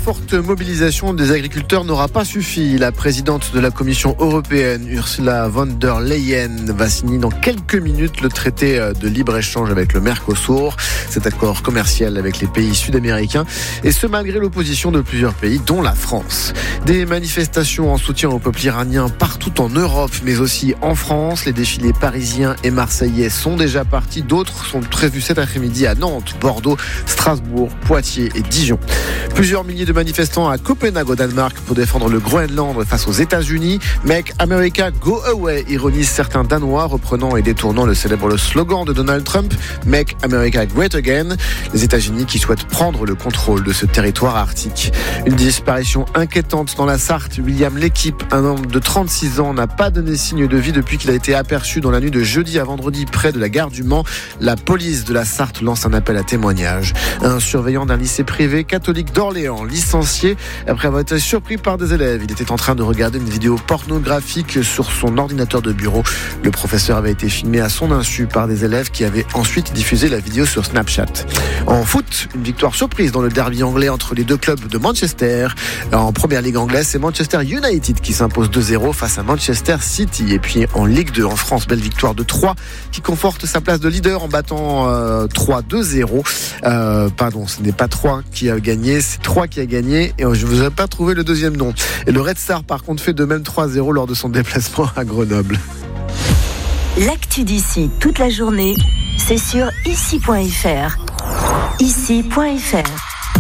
forte mobilisation des agriculteurs n'aura pas suffi. La présidente de la Commission européenne, Ursula von der Leyen, va signer dans quelques minutes le traité de libre-échange avec le Mercosur, cet accord commercial avec les pays sud-américains, et ce malgré l'opposition de plusieurs pays, dont la France. Des manifestations en soutien au peuple iranien partout en Europe, mais aussi en France. Les défilés parisiens et marseillais sont déjà partis. D'autres sont prévus cet après-midi à Nantes, Bordeaux, Strasbourg, Poitiers et Dijon. Plusieurs milliers de manifestants à Copenhague au Danemark pour défendre le Groenland face aux États-Unis. Make America Go Away, ironisent certains Danois, reprenant et détournant le célèbre slogan de Donald Trump, Make America Great Again. Les États-Unis qui souhaitent prendre le contrôle de ce territoire arctique. Une disparition inquiétante dans la Sarthe. William L'Équipe, un homme de 36 ans, n'a pas donné signe de vie depuis qu'il a été aperçu dans la nuit de jeudi à vendredi près de la gare du Mans. La police de la Sarthe lance un appel à témoignage. Un surveillant d'un lycée privé catholique d'Orléans, licencié après avoir été surpris par des élèves. Il était en train de regarder une vidéo pornographique sur son ordinateur de bureau. Le professeur avait été filmé à son insu par des élèves qui avaient ensuite diffusé la vidéo sur Snapchat. En foot, une victoire surprise dans le derby anglais entre les deux clubs de Manchester. En première ligue anglaise, c'est Manchester United qui s'impose 2-0 face à Manchester City. Et puis en Ligue 2 en France, belle victoire de 3 qui conforte sa place de leader en battant 3-2-0. Pardon, ce n'est pas 3 qui a gagné, c'est 3 qui a gagné et je ne vous ai pas trouvé le deuxième nom. Et le Red Star par contre fait de même 3-0 lors de son déplacement à Grenoble. L'actu d'ici toute la journée, c'est sur ici.fr. Ici.fr.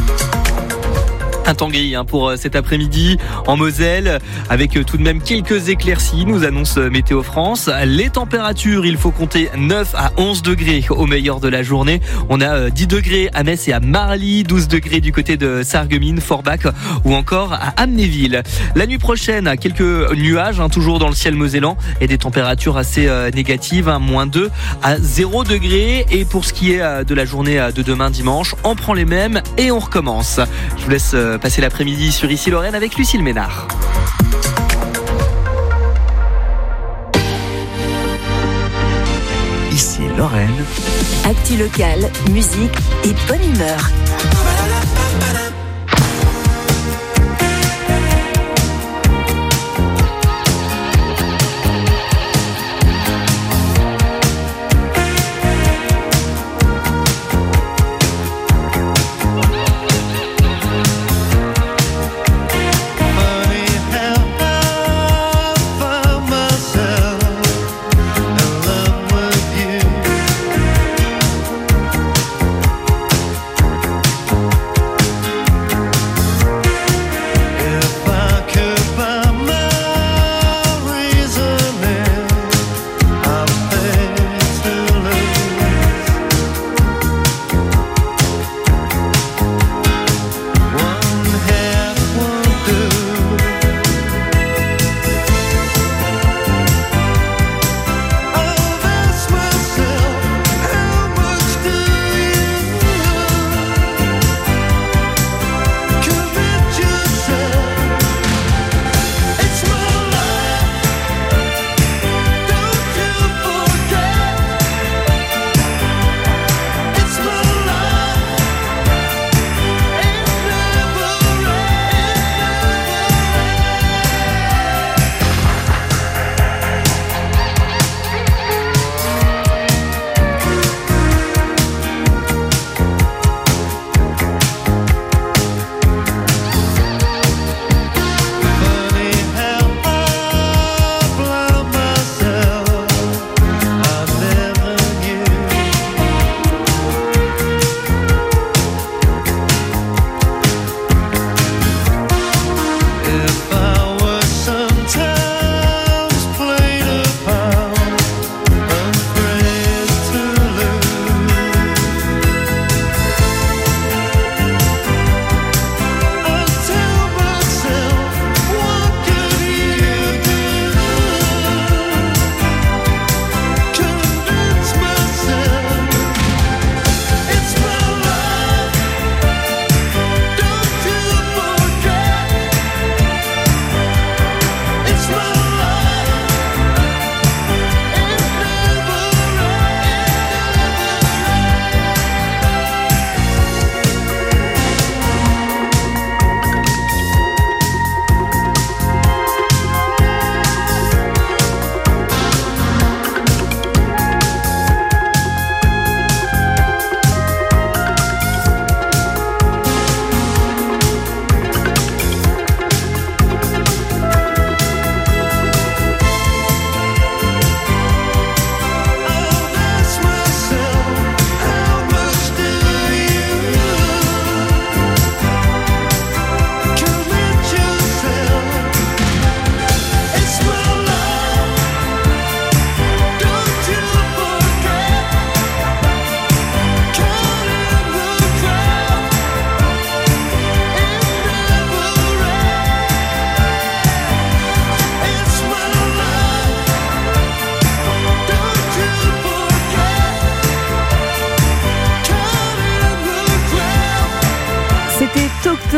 Un temps gris pour cet après-midi en Moselle, avec tout de même quelques éclaircies, nous annonce Météo France. Les températures, il faut compter 9 à 11 degrés au meilleur de la journée. On a 10 degrés à Metz et à Marly, 12 degrés du côté de Sarreguemines, Forbach ou encore à Amnéville. La nuit prochaine, quelques nuages, toujours dans le ciel mosellan et des températures assez négatives, moins 2 à 0 degrés. Et pour ce qui est de la journée de demain dimanche, on prend les mêmes et on recommence. Je vous laisse passer l'après-midi sur Ici Lorraine avec Lucille Ménard. Ici Lorraine. Actu locale, musique et bonne humeur.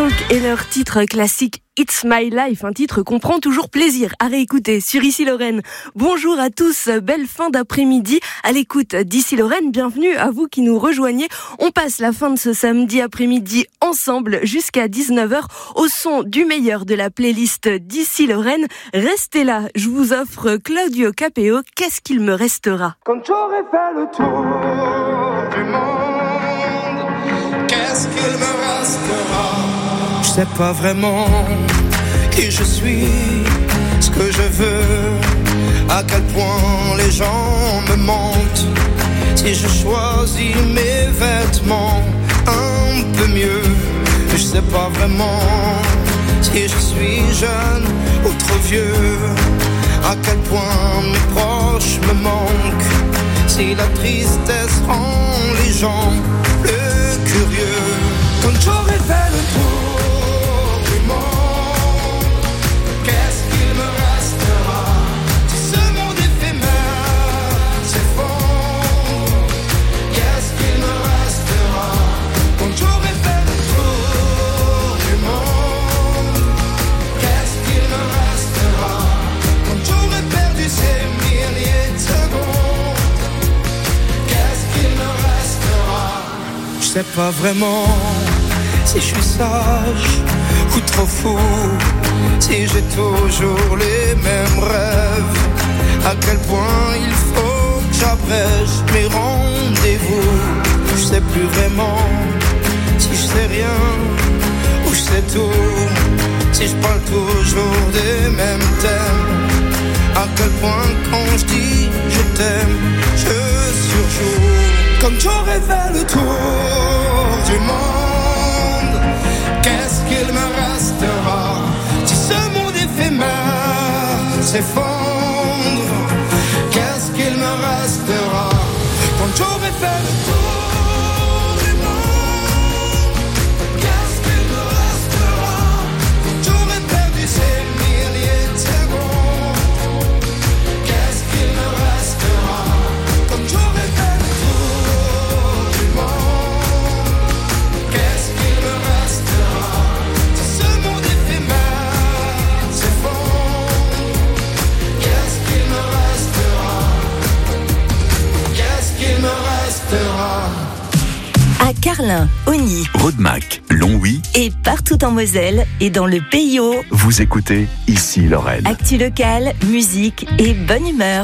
Folk et leur titre classique It's My Life, un titre qu'on prend toujours plaisir à réécouter sur Ici Lorraine. Bonjour à tous, belle fin d'après-midi à l'écoute d'Ici Lorraine. Bienvenue à vous qui nous rejoignez. On passe la fin de ce samedi après-midi ensemble jusqu'à 19h au son du meilleur de la playlist d'Ici Lorraine. Restez là, je vous offre Claudio Capeo, Qu'est-ce qu'il me restera? Quand j'aurai fait le tour du monde, qu'est-ce qu'il me restera? Je sais pas vraiment qui je suis, ce que je veux, à quel point les gens me mentent. Si je choisis mes vêtements un peu mieux, je sais pas vraiment si je suis jeune ou trop vieux, à quel point mes proches me manquent, si la tristesse rend les gens plus curieux. Quand j'aurai fait le tour du monde, qu'est-ce qu'il me restera? Si ce monde éphémère s'effondre, qu'est-ce qu'il me restera? Quand j'aurai fait le tour du monde, qu'est-ce qu'il me restera? Quand j'aurai perdu ces milliers de secondes, qu'est-ce qu'il me restera? Je sais pas vraiment si je suis sage ou trop fou, si j'ai toujours les mêmes rêves, à quel point il faut que j'abrège mes rendez-vous. Je sais plus vraiment si je sais rien ou je sais tout, si je parle toujours des mêmes thèmes, à quel point quand je dis je t'aime, je surjoue. Comme j'aurais fait le tour du monde, qu'est-ce qu'il me restera? Si ce monde éphémère s'effondre, qu'est-ce qu'il me restera? Quand j'aurais fait le tour du monde, qu'est-ce qu'il me restera? Quand j'aurais perdu ces milliers de secondes, qu'est-ce qu'il me restera? Quand j'aurais fait le tour du monde, qu'est-ce qu'il me restera? Si ce monde éphémère s'effondre, qu'est-ce qu'il me restera? Qu'est-ce qu'il me restera? À Carlin, Ogny Rodemack, Longwy, et partout en Moselle et dans le Pays Haut. vous écoutez Ici Lorraine. Actu locale, musique et bonne humeur.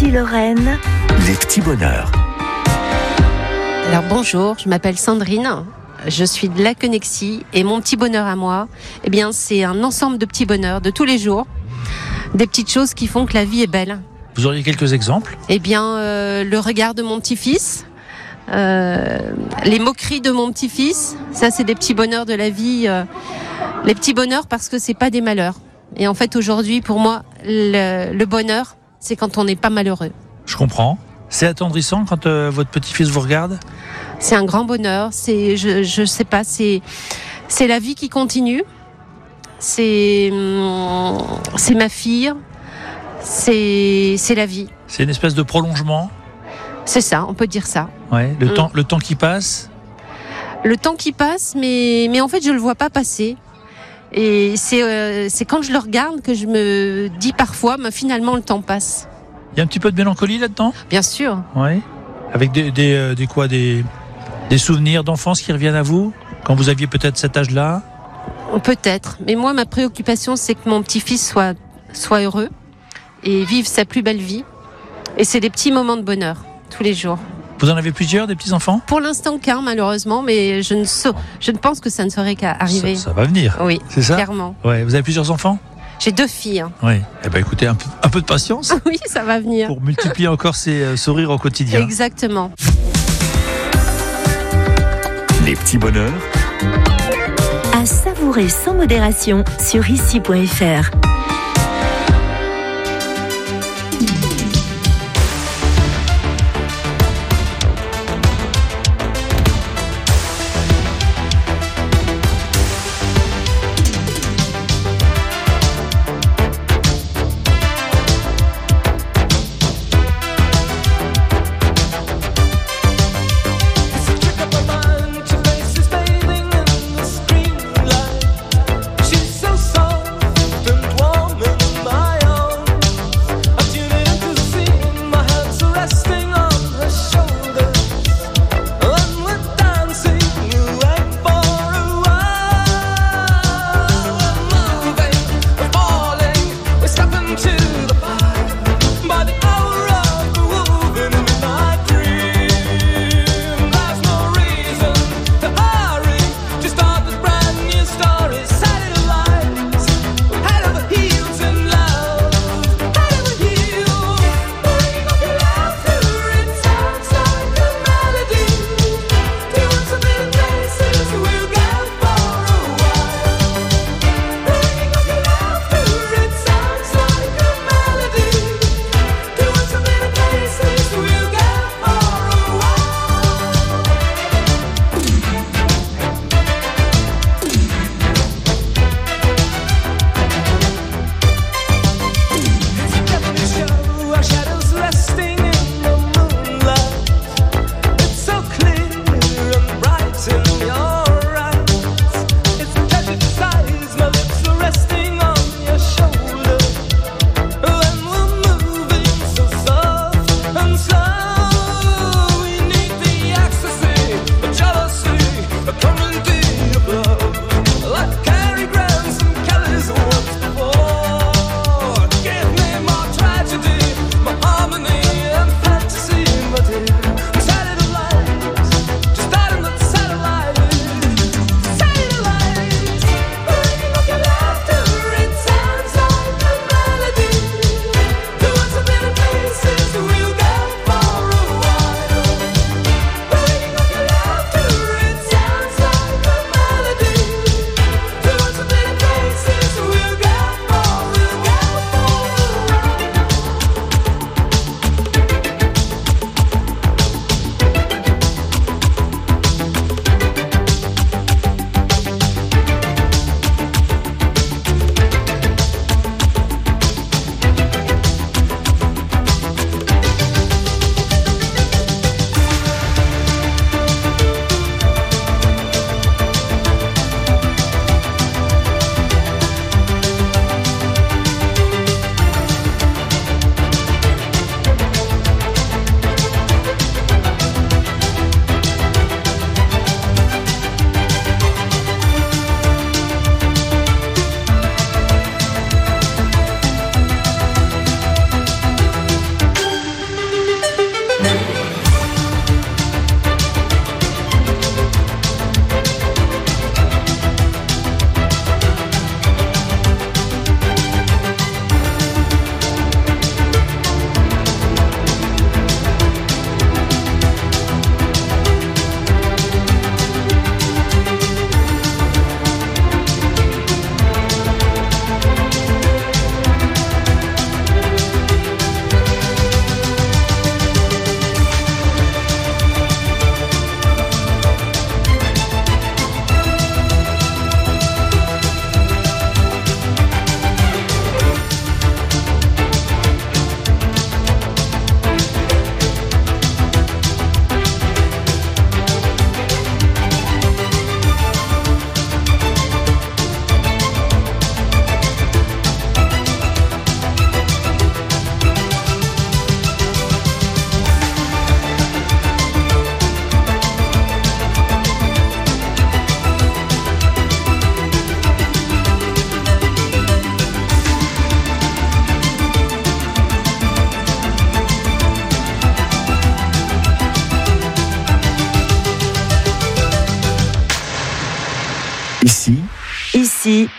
Lorraine. Les petits bonheurs. Alors bonjour, je m'appelle Sandrine, je suis de La Connexie et mon petit bonheur à moi, eh bien c'est un ensemble de petits bonheurs de tous les jours, des petites choses qui font que la vie est belle. Vous auriez quelques exemples ? Eh bien le regard de mon petit-fils, les moqueries de mon petit-fils, ça c'est des petits bonheurs de la vie, les petits bonheurs parce que c'est pas des malheurs. Et en fait aujourd'hui pour moi le bonheur c'est quand on n'est pas malheureux. Je comprends. C'est attendrissant quand votre petit-fils vous regarde ? C'est un grand bonheur, je sais pas, c'est la vie qui continue, c'est ma fille, c'est la vie. C'est une espèce de prolongement ? C'est ça, on peut dire ça. Ouais, le temps qui passe ? Le temps qui passe, mais en fait je le vois pas passer. Et c'est quand je le regarde que je me dis parfois, mais finalement le temps passe. Il y a un petit peu de mélancolie là-dedans ? Bien sûr. Oui. Avec des souvenirs d'enfance qui reviennent à vous quand vous aviez peut-être cet âge-là ? Peut-être. Mais moi, ma préoccupation, c'est que mon petit-fils soit heureux et vive sa plus belle vie. Et c'est des petits moments de bonheur tous les jours. Vous en avez plusieurs, des petits-enfants ? Pour l'instant, qu'un, malheureusement, mais je ne pense que ça ne saurait qu'à arriver. Ça va venir. Oui, c'est ça ? Clairement. Ouais. Vous avez plusieurs enfants ? J'ai 2 filles. Oui. Eh ben, écoutez, un peu de patience. Oui, ça va venir. Pour multiplier encore ces sourires au quotidien. Exactement. Les petits bonheurs. À savourer sans modération sur ici.fr. She's so soft and warm.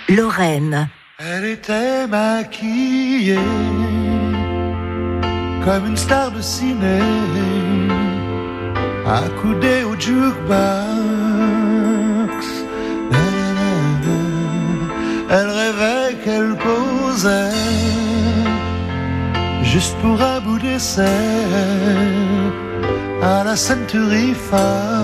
Lorraine. Elle était maquillée comme une star de ciné, accoudée au jukebox. Elle rêvait qu'elle posait juste pour un bout d'essai à la Century Fox.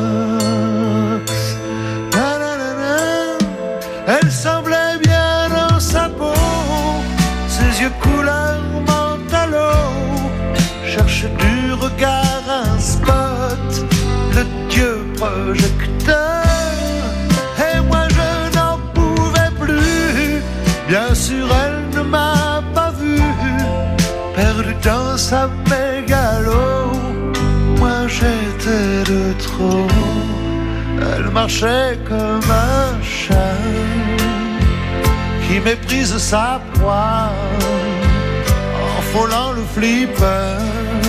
Elle semblait bien dans sa peau, ses yeux couleur mentalo, cherche du regard un spot, le dieu projecteur. Et moi je n'en pouvais plus, bien sûr elle ne m'a pas vu, perdu dans sa mégalo. Moi j'étais de trop. Elle marchait comme un chat qui méprise sa proie en frôlant le flipper.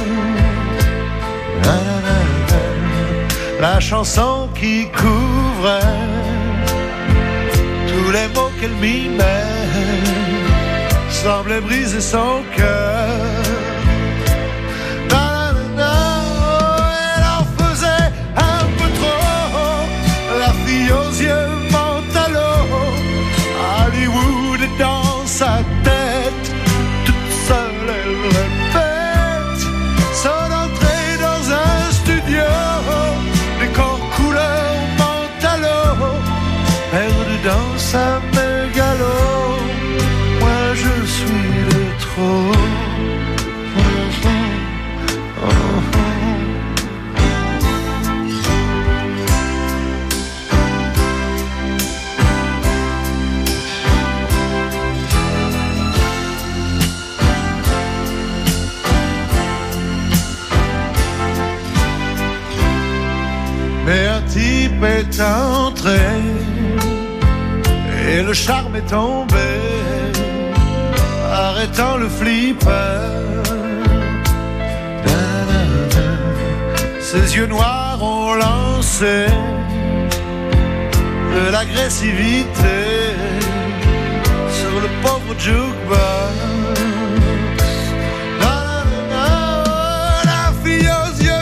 La chanson qui couvrait tous les mots qu'elle mimait semblait briser son cœur. Aux yeux mentalo, Hollywood est dans sa tête, toute seule elle répète son entrée dans un studio, décor couleur mentalo, perdu dans sa mégalo. Moi je suis de trop. Mais un type est entré et le charme est tombé, arrêtant le flipper. Ses yeux noirs ont lancé de l'agressivité sur le pauvre jukebox. La fille aux yeux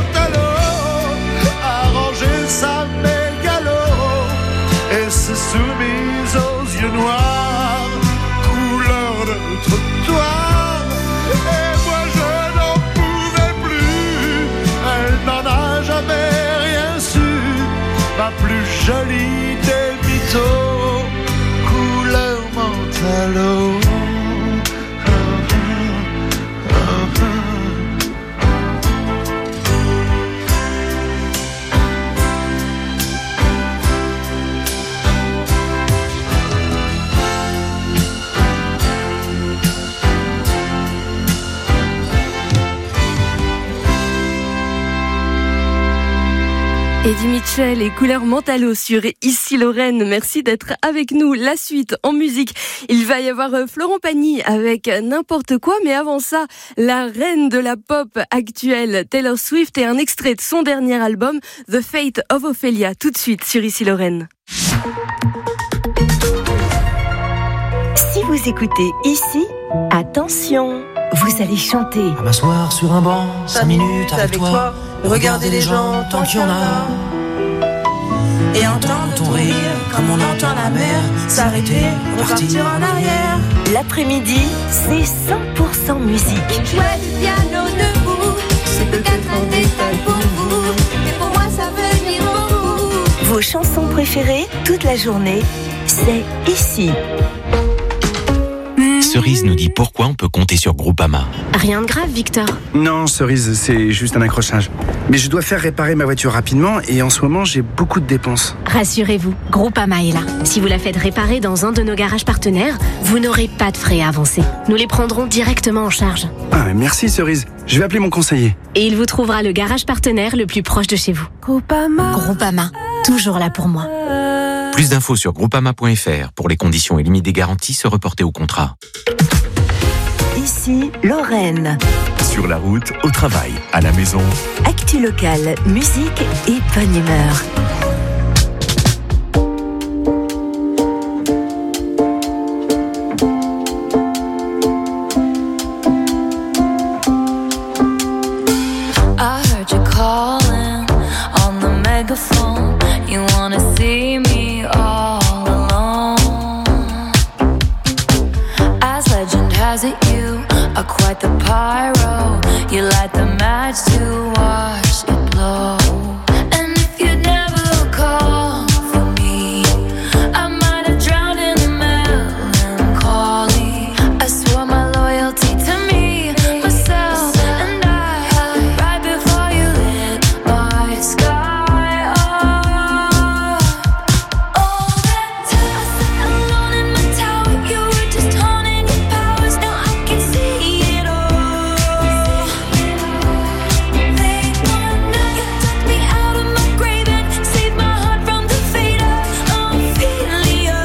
sa mégalo et s'est soumise aux yeux noirs, couleur de trottoir. Et moi je n'en pouvais plus, elle n'en a jamais rien su, ma plus jolie des mythos, couleur mentalo. Eddie Mitchell et Couleur Mentalo sur Ici Lorraine. Merci d'être avec nous. La suite en musique, il va y avoir Florent Pagny avec N'importe quoi. Mais avant ça, la reine de la pop actuelle, Taylor Swift, et un extrait de son dernier album, The Fate of Ophelia. Tout de suite sur Ici Lorraine. Si vous écoutez ici, attention, vous allez chanter. À m'asseoir sur un banc, 5 minutes avec toi. Regarder les gens tant qu'il y en a. Et entendre ton rire comme on entend la mer s'arrêter, repartir en arrière. L'après-midi, c'est 100% musique. Jouer du piano debout, c'est peut-être un détail pour vous, mais pour moi ça veut dire beaucoup. Vos chansons préférées toute la journée, c'est ici. Cerise nous dit pourquoi on peut compter sur Groupama. Rien de grave, Victor. Non, Cerise, c'est juste un accrochage. Mais je dois faire réparer ma voiture rapidement et en ce moment, j'ai beaucoup de dépenses. Rassurez-vous, Groupama est là. Si vous la faites réparer dans un de nos garages partenaires, vous n'aurez pas de frais à avancer. Nous les prendrons directement en charge. Ah, merci Cerise. Je vais appeler mon conseiller. Et il vous trouvera le garage partenaire le plus proche de chez vous. Groupama. Groupama, toujours là pour moi. Plus d'infos sur groupama.fr. Pour les conditions et limites des garanties, se reporter au contrat. Ici, Lorraine. Sur la route, au travail, à la maison. Actu locale, musique et bonne humeur. was it you are quite the pyro? You light the match to watch it blow. And if you'd never call for me, I might have drowned in the melancholy. I swore my loyalty to me, myself, and I, right before you lit my sky up. All that time I sat alone in my tower, you were just honing your powers. Now I can see it all. Late one night, you took me out of my grave and saved my heart from the fate of Ophelia.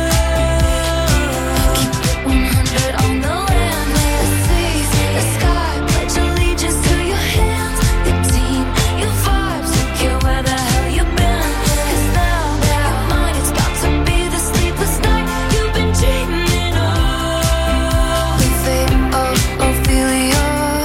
Keep it 100 on the land, the sea, the sky. Pledge allegiance to your hands, your team, your vibes. Don't care where the hell you've been. 'Cause now that mine, it's about to be the sleepless night you've been dreaming of. The fate of Ophelia,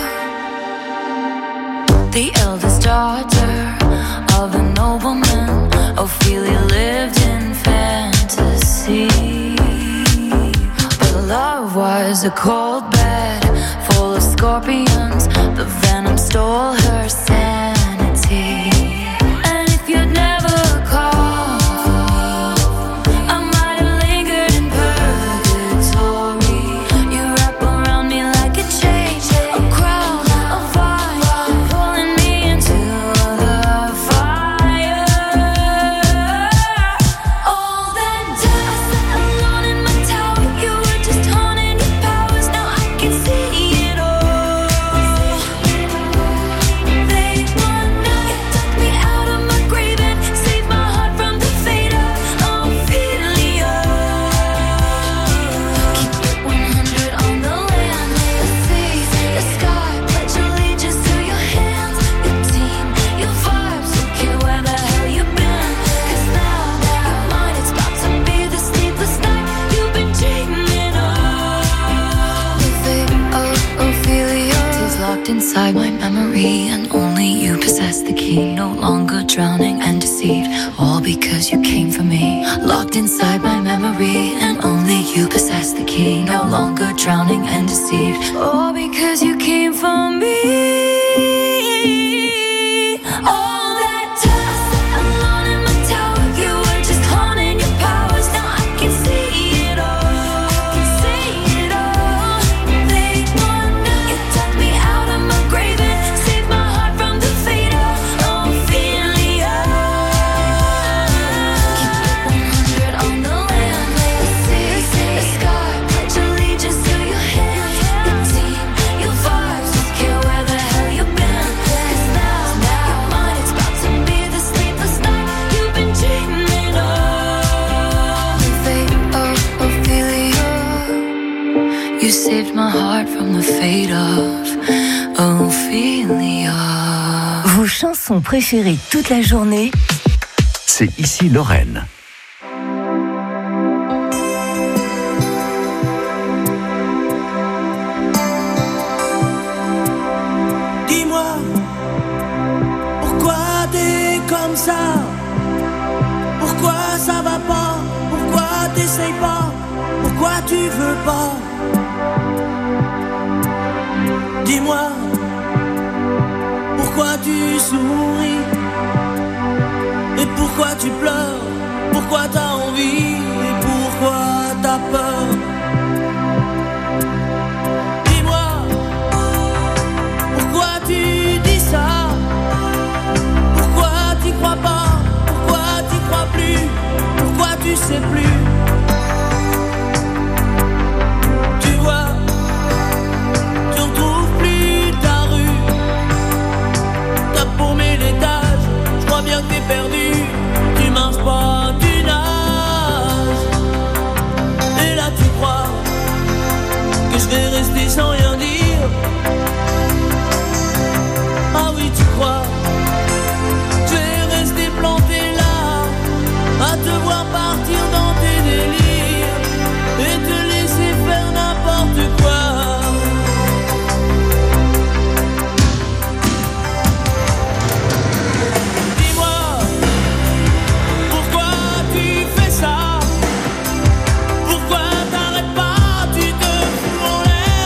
the eldest daughter of a nobleman. Ophelia lived in fantasy, but love was a cold bed full of scorpions. The venom stole her sanity. And if you'd never called for me, I might have lingered in purgatory. You wrap around me like a chain, a crown, a vine, pulling me into the fire. All that time I sat alone in my tower, you were just honing your powers. Now I can see it all. Late one night, you took me out of my grave and saved my heart from the fate of Ophelia. Keep it 100 on the land, the sea, the sky. Pledge allegiance to your hands, your team, your vibes. Don't care where the hell you've been. 'Cause now that mine, it's about to be the sleepless night you've been dreaming of. The fate of Ophelia is locked inside my memory, and only you possess the key. No longer drowning and deceived, all because you came for me. Locked inside my memory, and only you possess the key. No longer drowning and deceived, all because you came for me. All that time I sat alone in my tower, you were just honing your powers. Now I can see it all. Late one night, you took me out of my grave and saved my heart from the fate of Ophelia. Keep it 100 on the land, the sea, the sky. Pledge allegiance to your hands, your team, your vibes. Don't care where the hell you've been. 'Cause now that mine, it's about to be the sleepless night you've been dreaming of. The fate of Ophelia, you saved my heart from the fate of Ophelia. Vos chansons préférées toute la journée, C'est ici Lorraine. Dis-moi, pourquoi t'es comme ça? Pourquoi ça va pas? Pourquoi t'essayes pas? Pourquoi tu veux pas? Dis-moi, pourquoi tu souris? Et pourquoi tu pleures? Pourquoi t'as envie? Et pourquoi t'as peur? Dis-moi, pourquoi tu dis ça? Pourquoi t'y crois pas? Pourquoi t'y crois plus? Pourquoi tu sais plus? Tu vois, tu retrouves plus ta rue. T'as paumé l'étage, je crois bien que t'es perdu. Tu marches pas, tu nages. Et là tu crois que je vais rester sans rien dire. Ah oui tu crois, je vais rester planté là, à te voir partir dans tes délires et te laisser faire n'importe quoi. Dis-moi, pourquoi tu fais ça? Pourquoi t'arrêtes pas? Tu te fous en l'air.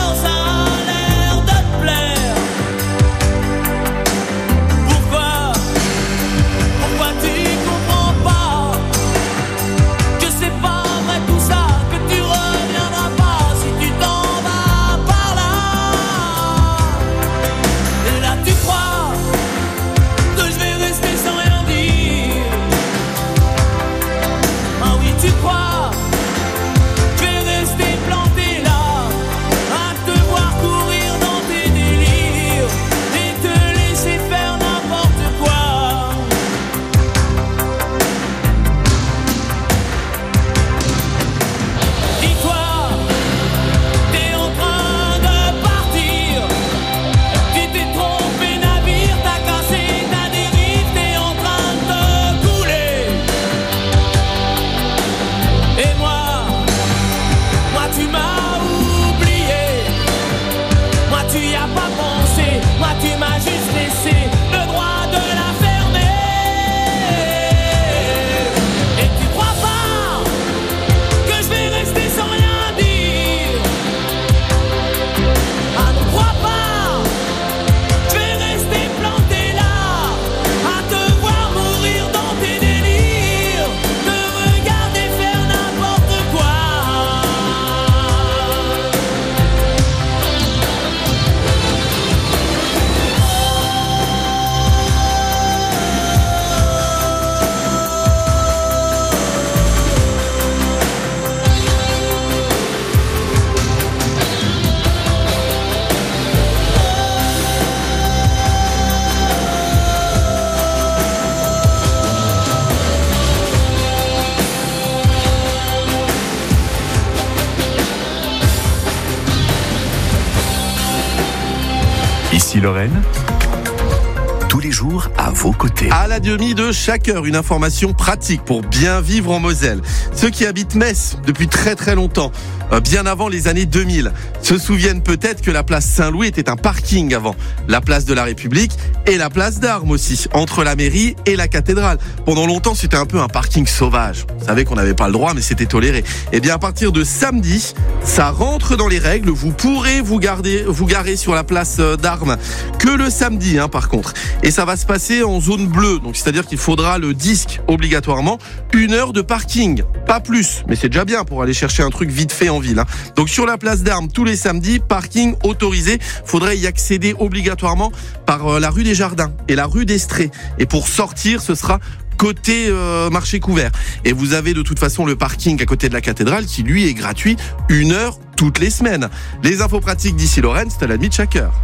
Ici Lorraine, tous les jours à vos côtés. À la demi de chaque heure, une information pratique pour bien vivre en Moselle. Ceux qui habitent Metz depuis très très longtemps, bien avant les années 2000, se souviennent peut-être que la place Saint-Louis était un parking avant. La place de la République et la place d'Armes aussi, entre la mairie et la cathédrale. Pendant longtemps, c'était un peu un parking sauvage. Vous savez qu'on n'avait pas le droit, mais c'était toléré. Et bien, à partir de samedi, ça rentre dans les règles. Vous pourrez vous garer sur la place d'Armes que le samedi, par contre. Et ça va se passer en zone bleue. Donc, c'est-à-dire qu'il faudra le disque obligatoirement, 1 heure de parking. Pas plus. Mais c'est déjà bien pour aller chercher un truc vite fait en ville. Donc, sur la place d'Armes, tous les samedis, parking autorisé. Faudrait y accéder obligatoirement par la rue des Jardins et la rue d'Estrée. Et pour sortir, ce sera côté marché couvert. Et vous avez de toute façon le parking à côté de la cathédrale qui lui est gratuit 1 heure toutes les semaines. Les infos pratiques d'ici Lorraine, c'est à la demi de chaque heure.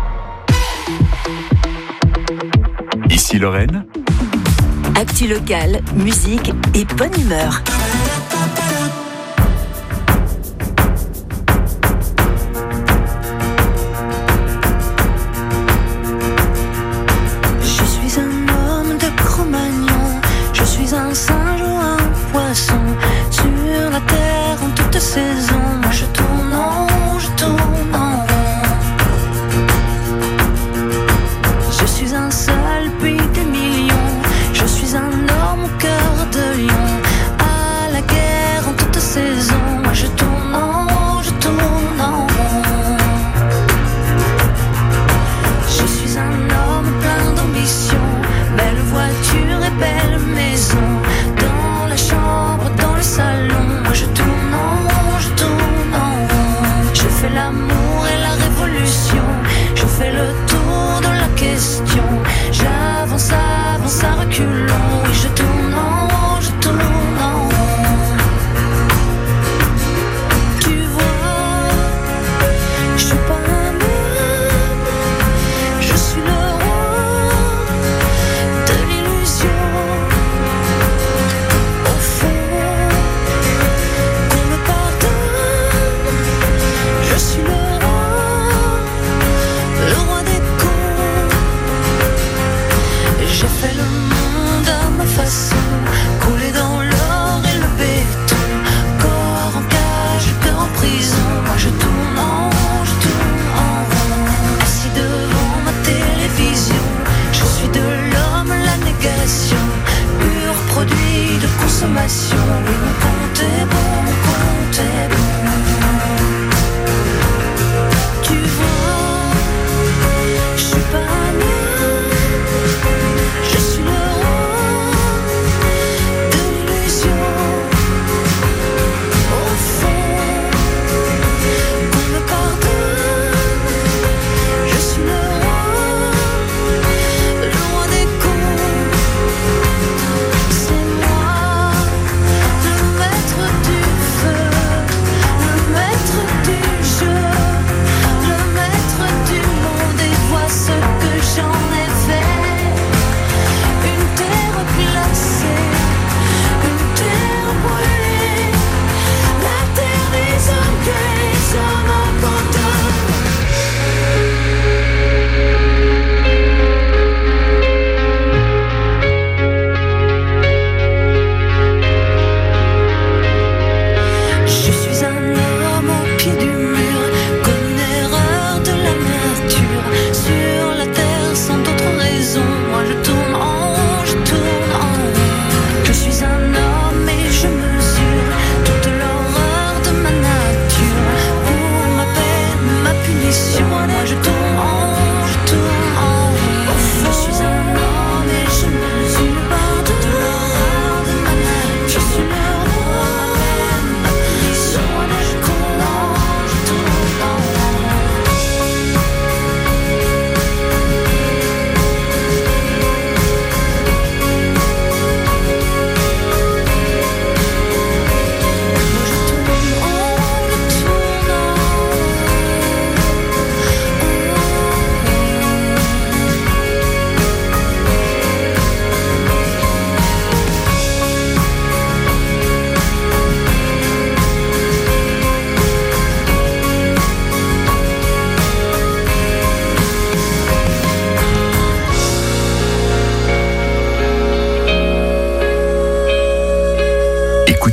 Ici Lorraine, Actu locale, musique et bonne humeur. Je suis un homme de Cro-Magnon, je suis un singe ou un poisson, sur la terre en toute saison. Moi je tourne en rond, je tourne en rond. Je suis un seul pays des millions, je suis un homme au cœur de lion, à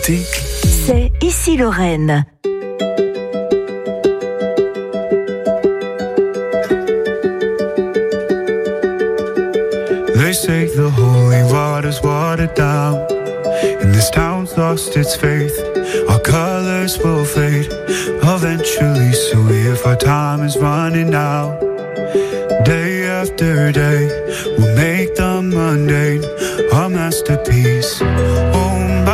écoutez, C'est Ici Lorraine. They say the holy water's watered down, and this town's lost its faith. Our colors will fade eventually, so if our time is running out, day after day, we'll make the mundane our masterpiece. Oh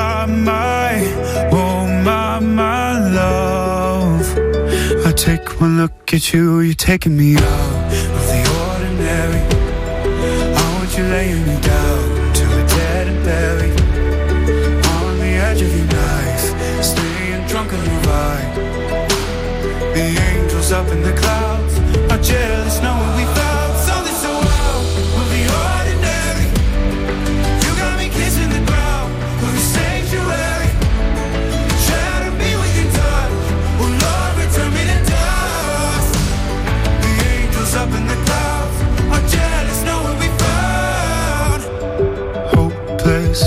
my love, I take one look at you, you're taking me out of the ordinary. You're laying me down to a dead and buried on the edge of your knife, staying drunk on your ride. The angels up in the clouds are jealous knowing we found something so wild of the ordinary. You got me kissing the ground of the sanctuary, shadow me with your touch. Oh Lord, return me to dust. The angels up in the clouds are jealous knowing we found hopeless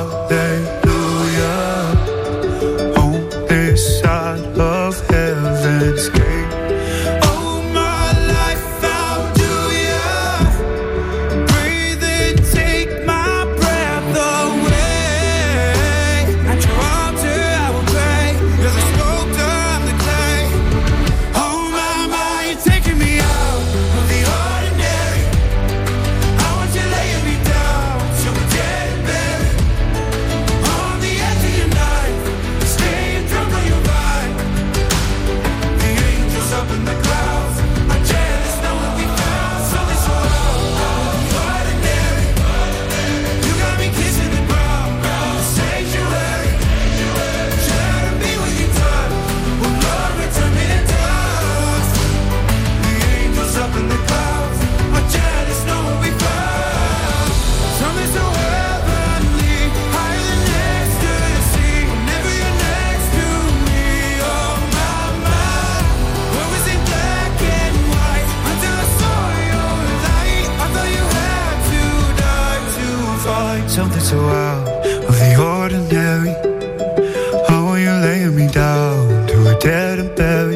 hallelujah on this side of heaven's gate. Oh, my life found you, breathe and take my breath away. At your altar I will pray, you're the sculptor, I'm the clay. Oh my, you're taking me out of the ordinary. I want you laying me down to a dead and buried on the edge of your knife, staying drunk on your ride. The angels up in the clouds are jealous knowing we found something so ordinary. You got me kissing the ground, the sanctuary, shadow me with your touch. Oh Lord, return me to dust. The angels up in the clouds are jealous knowing we found something so heavenly, higher than ecstasy. Whenever you're next to me, oh my, what was in black and white until I saw your light. I thought you had to die to fight something so out of the ordinary. Oh, you're laying me down to a dead and buried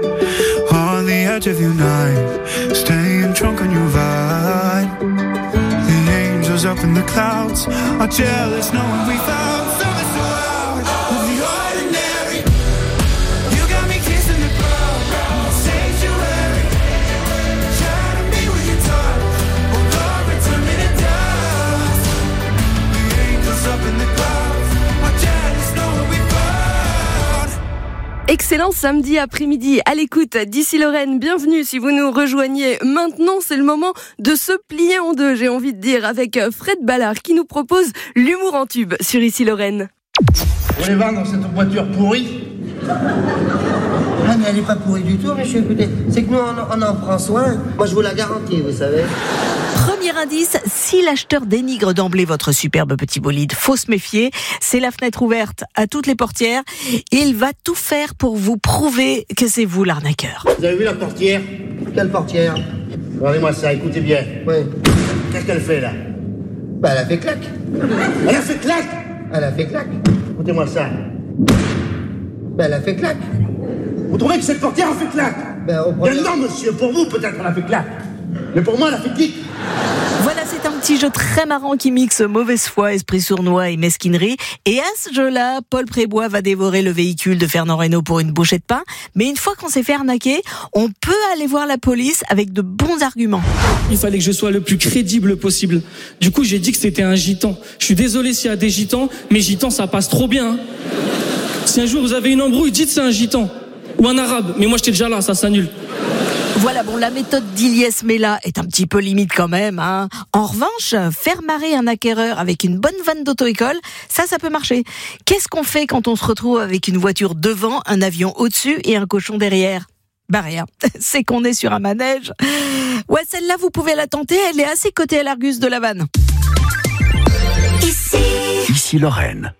on the edge of your knife, staying drunk on your ride. The angels up in the clouds are jealous knowing we found something so out of the ordinary. You got me kissing the ground, sanctuary, shadow me with your touch. Oh Lord, return me to dust. The angels up in the clouds are jealous knowing we found. Excellent samedi après-midi à l'écoute d'Ici Lorraine. Bienvenue si vous nous rejoignez maintenant. C'est le moment de se plier en deux, j'ai envie de dire, avec Fred Ballard qui nous propose l'humour en tube sur Ici Lorraine. Vous voulez vendre cette voiture pourrie? Ah mais elle n'est pas pourrie du tout, monsieur, écoutez. C'est que nous on en prend soin. Moi je vous la garantis, vous savez. Premier indice, si l'acheteur dénigre d'emblée votre superbe petit bolide, faut se méfier. C'est la fenêtre ouverte à toutes les portières. Il va tout faire pour vous prouver que c'est vous l'arnaqueur. Vous avez vu la portière? Quelle portière? Regardez-moi ça, écoutez bien. Oui. Qu'est-ce qu'elle fait là? Bah elle a fait clac. Elle a fait clac. Elle a fait clac. Écoutez-moi ça. Bah elle a fait clac. Vous trouvez que cette portière a fait clac? Non monsieur, pour vous peut-être elle a fait clac. Mais pour moi elle a fait clic. Voilà, c'est un petit jeu très marrant qui mixe mauvaise foi, esprit sournois et mesquinerie. Et à ce jeu-là, Paul Prébois va dévorer le véhicule de Fernand Reynaud pour une bouchée de pain. Mais une fois qu'on s'est fait arnaquer, on peut aller voir la police avec de bons arguments. Il fallait que je sois le plus crédible possible. Du coup, j'ai dit que c'était un gitan. Je suis désolé s'il y a des gitans, mais gitans, ça passe trop bien. Si un jour vous avez une embrouille, dites c'est un gitan. Ou un arabe. Mais moi, j'étais déjà là, ça s'annule. Voilà, bon, la méthode d'Iliès Mela est un petit peu limite quand même, hein. En revanche, faire marrer un acquéreur avec une bonne vanne d'auto-école, ça peut marcher. Qu'est-ce qu'on fait quand on se retrouve avec une voiture devant, un avion au-dessus et un cochon derrière? Bah rien, c'est qu'on est sur un manège. Ouais, celle-là, vous pouvez la tenter, elle est assez cotée à l'Argus de la vanne. Ici Lorraine.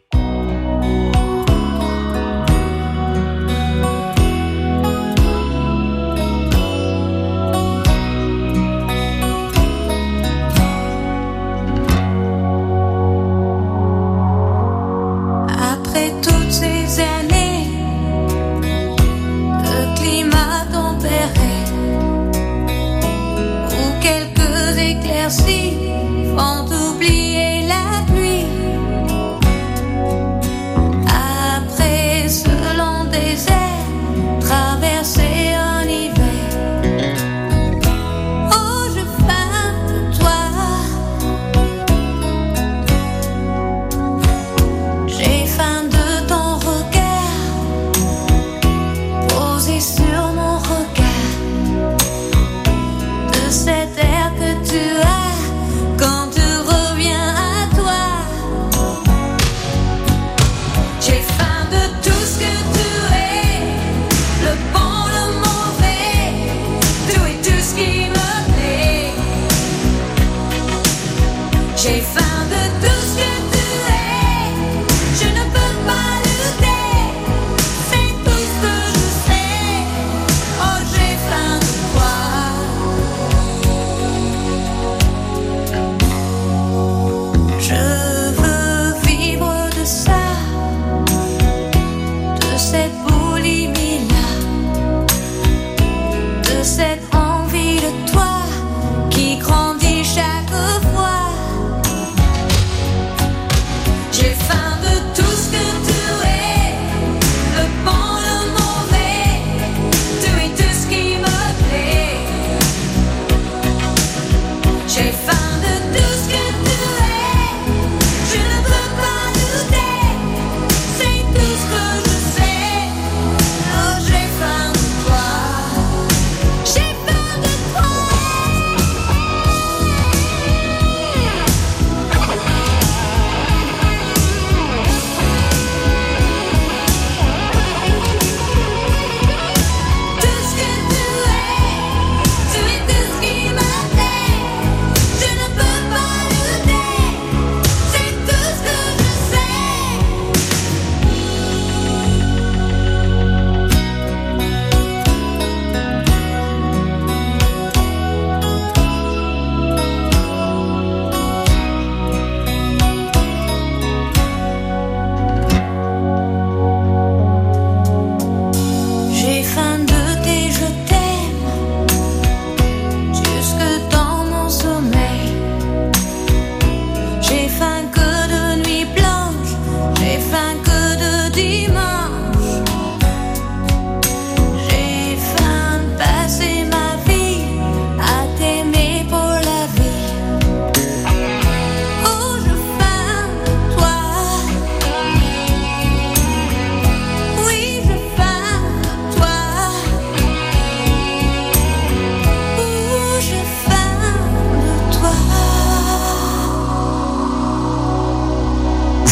Après tout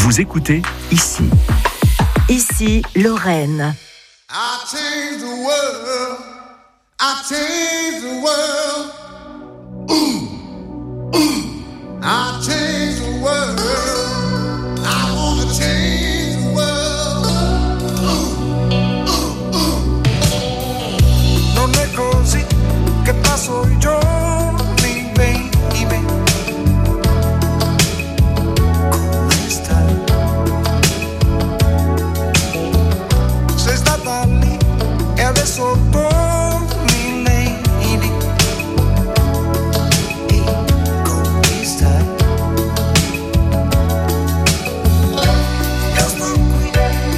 Vous écoutez ici. Ici, Lorraine. I change the world. I change the world. Ooh, ooh. I change the world. I wanna change the world. Ooh, ooh, ooh. Non è così che passo i giorni, baby. Come stai? Sei stata lì e adesso torni, lady. E come stai? Io sto qui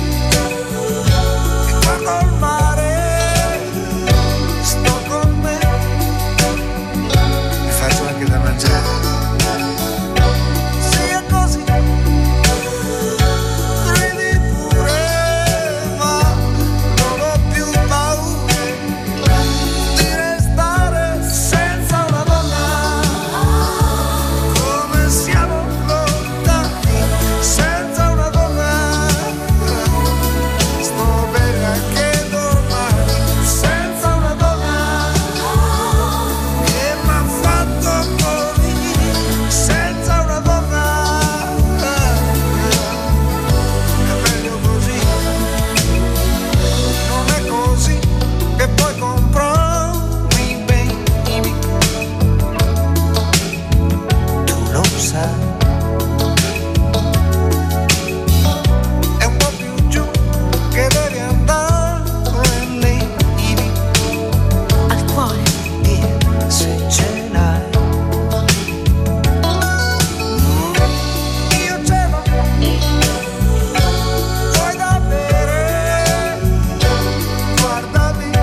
e guardo il mare. Sto con me e faccio anche da mangiare. Se è così ridi pure, ma non ho più paura di restare senza una donna. Come siamo lontani senza una donna. Sto bene anche domani senza una donna che m'ha fatto morire senza una donna. È meglio così, non è così che puoi comprarmi, baby. Tu lo sai. È un po' più giù che devi andare, lady. Al cuore. E se ce l'hai. Io ce l'ho. Vuoi da bere? Guardami.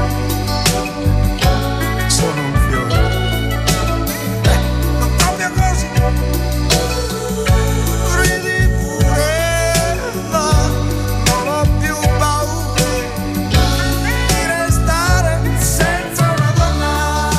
Sono un fiore. Non proprio così. Ridi pure, ma non ho più paura di restare senza una donna.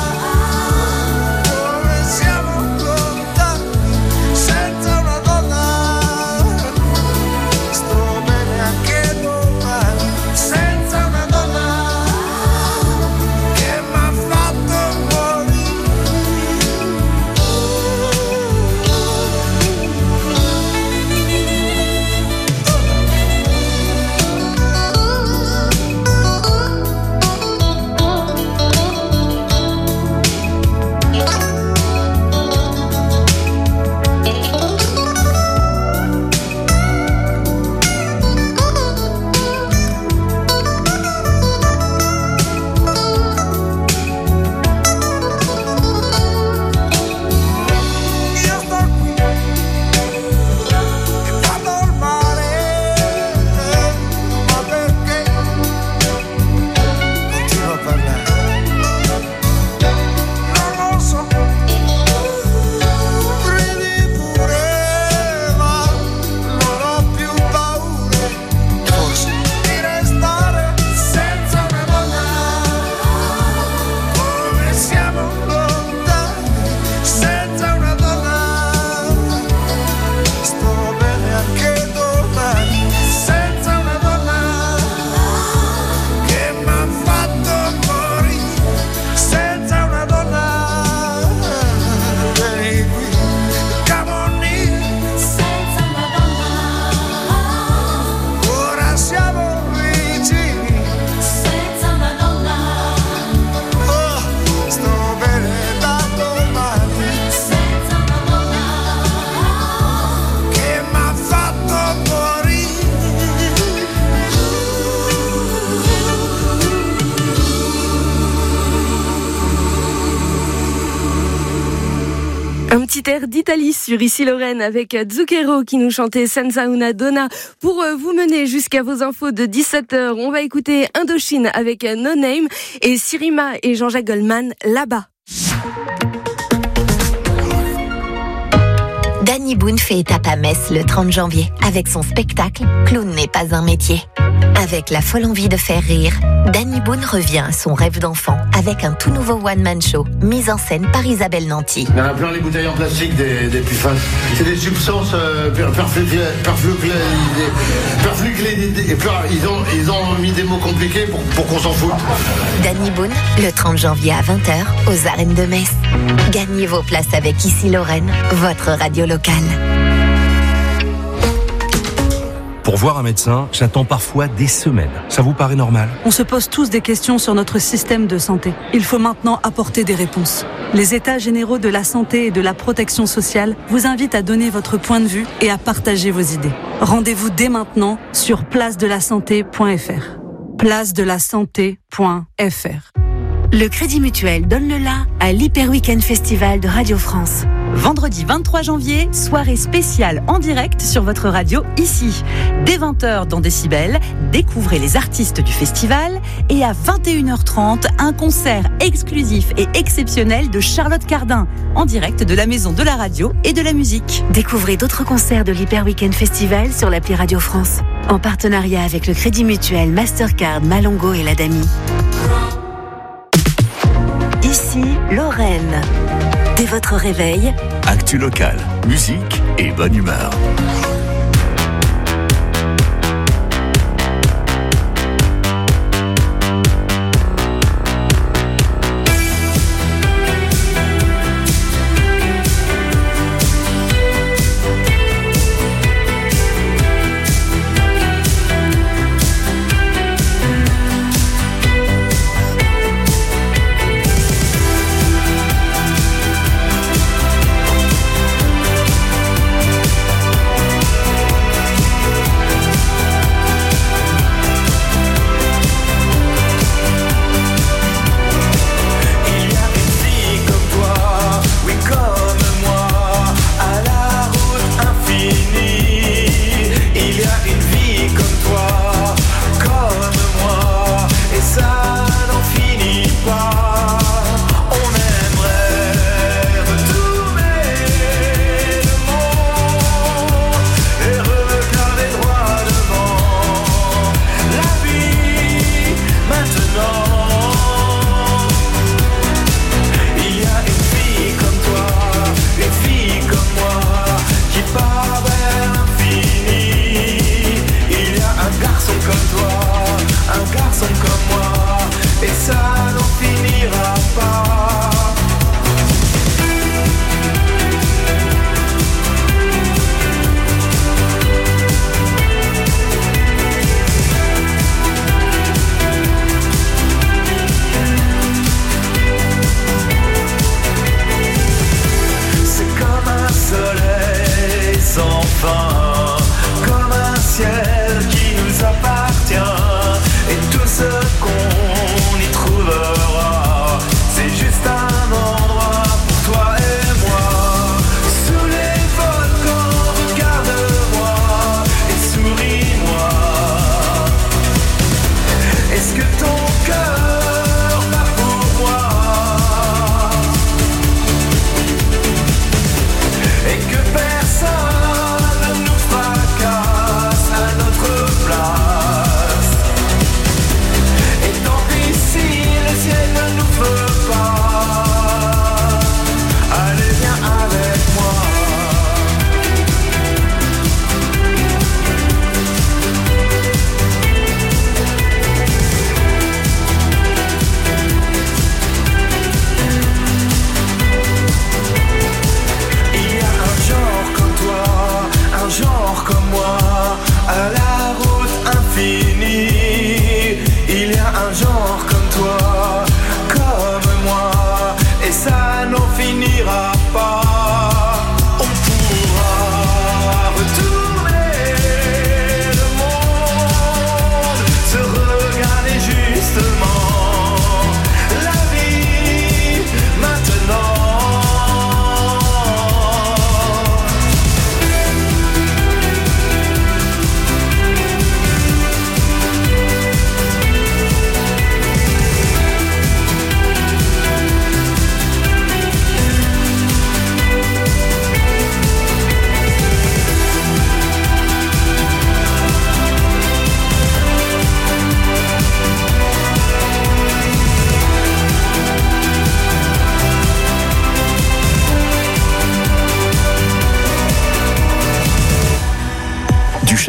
Come siamo lontani senza una donna. Sto bene anche domani senza una donna che m'ha fatto morire. Io sto qui e guardo il mare, ma perché continuo a parlare? Non lo so. Ridi pure, ma non ho più paura, forse, di restare senza una donna. Come siamo lontani senza una donna. Sto bene anche domani senza una donna che m'ha fatto morire senza una donna. Vieni qui, come on in, senza una donna. Ora siamo vicini senza una donna. Oh, sto bene da domani senza una donna che m'ha fatto morire. Un petit air d'Italie sur Ici Lorraine avec Zucchero qui nous chantait Senza una donna. Pour vous mener jusqu'à vos infos de 17h, on va écouter Indochine avec No Name et Sirima et Jean-Jacques Goldman là-bas. Danny Boone fait étape à Metz le 30 janvier avec son spectacle « Clown n'est pas un métier ». Avec la folle envie de faire rire, Danny Boone revient à son rêve d'enfant avec un tout nouveau one-man show mis en scène par Isabelle Nanty. Il y en a plein les bouteilles en plastique des PFAS. C'est des substances ils ont mis des mots compliqués pour qu'on s'en foute. Danny Boone, le 30 janvier à 20h aux arènes de Metz. Gagnez vos places avec Ici Lorraine, votre radio locale. Pour voir un médecin, j'attends parfois des semaines. Ça vous paraît normal ? On se pose tous des questions sur notre système de santé. Il faut maintenant apporter des réponses. Les États généraux de la santé et de la protection sociale vous invitent à donner votre point de vue et à partager vos idées. Rendez-vous dès maintenant sur placedelasanté.fr. placedelasanté.fr. Le Crédit Mutuel donne le la à l'Hyper Weekend Festival de Radio France. Vendredi 23 janvier, soirée spéciale en direct sur votre radio ici. Dès 20h dans Décibel, découvrez les artistes du festival et à 21h30, un concert exclusif et exceptionnel de Charlotte Cardin en direct de la Maison de la Radio et de la Musique. Découvrez d'autres concerts de l'Hyper Weekend Festival sur l'appli Radio France en partenariat avec le Crédit Mutuel, Mastercard, Malongo et la Dami. Ici, Lorraine. Dès votre réveil, Actu locale, musique et bonne humeur.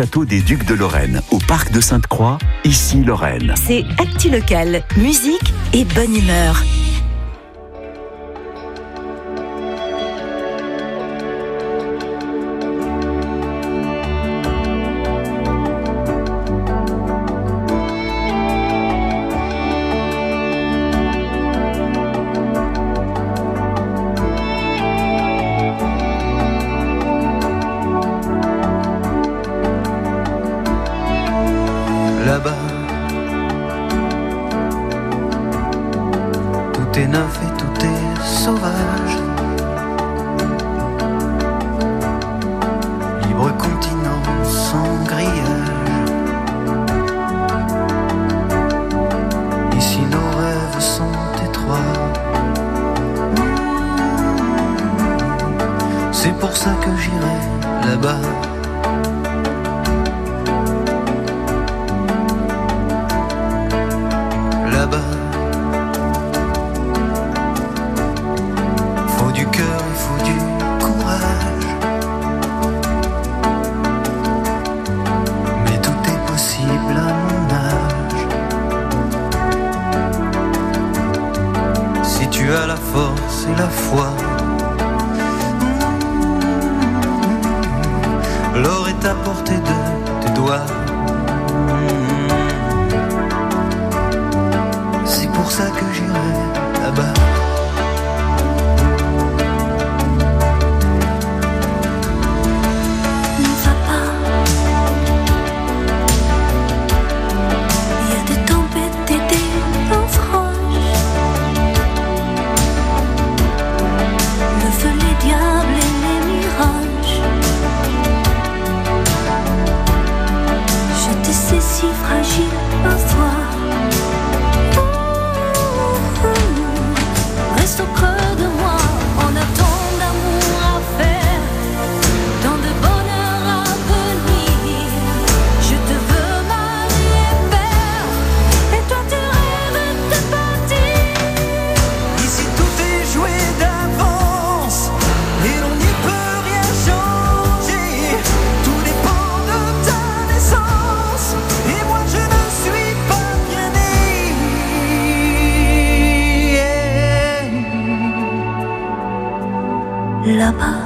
château des Ducs de Lorraine, au parc de Sainte-Croix, ici Lorraine. C'est Actu Local, musique et bonne humeur. Là-bas, tout est neuf et tout est sauvage. Libre continent sans grillage. Ici nos rêves sont étroits. C'est pour ça que j'irai là-bas. Là-bas, faut du cœur, il faut du courage. Mais tout est possible à mon âge. Si tu as la force et la foi, l'or est à portée de tes doigts. C'est pour ça que j'irai là-bas. Ne va pas. Il y a des tempêtes et des naufrages. Le feu, les diables et les mirages. J'étais si fragile parfois. Reste au creux de moi, on a tant d'amour à faire, tant de bonheur à venir. Je te veux mari et père, et toi tu rêves de partir. Ici tout est joué d'avance, et l'on n'y peut rien changer. Tout dépend de ta naissance, et moi je ne suis pas bien né. Là-bas,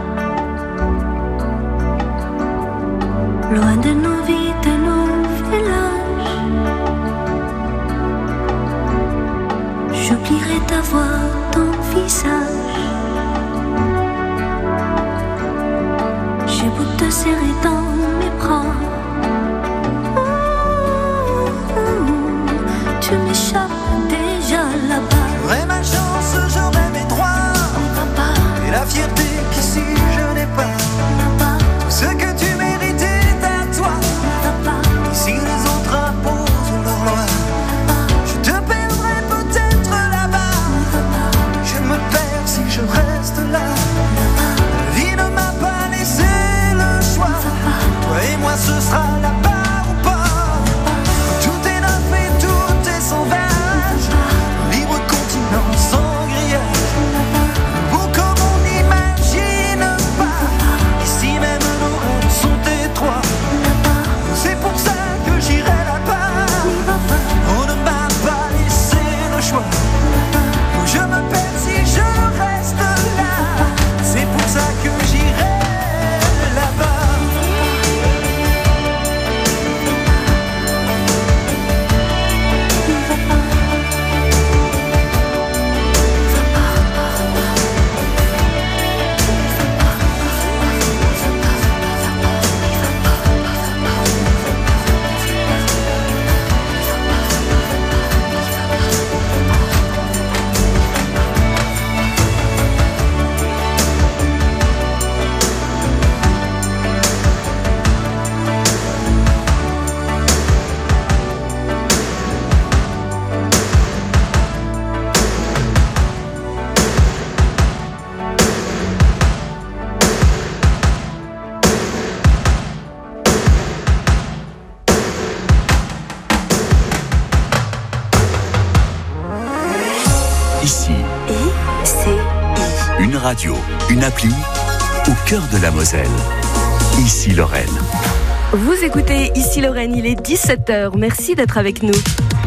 loin de nos vies, de nos villages, j'oublierai ta voix, ton visage. J'ai beau te serrer dans mes bras, tu m'échappes déjà là-bas. J'aurai ma chance, j'aurai mes droits, et la fierté qu'ici je n'ai pas. Tout ce que tu mérites est à toi. Ici les autres imposent leur loi. Je te perdrai peut-être là-bas. Je me perds si je reste là. La vie ne m'a pas laissé le choix. Toi et moi ce sera là-bas ou pas. Tout est neuf et tout est sauvage. Libre continent sans grillage. Beau comme on n'imagine pas. Ici même nos rêves sont étroits. C'est pour ça que j'irai là-bas. On ne m'a pas laissé le choix. Je me perds si je reste là. C'est pour ça que j'irai là-bas. Ici, une radio, une appli, au cœur de la Moselle. Ici Lorraine. Vous écoutez Ici Lorraine, il est 17h. Merci d'être avec nous.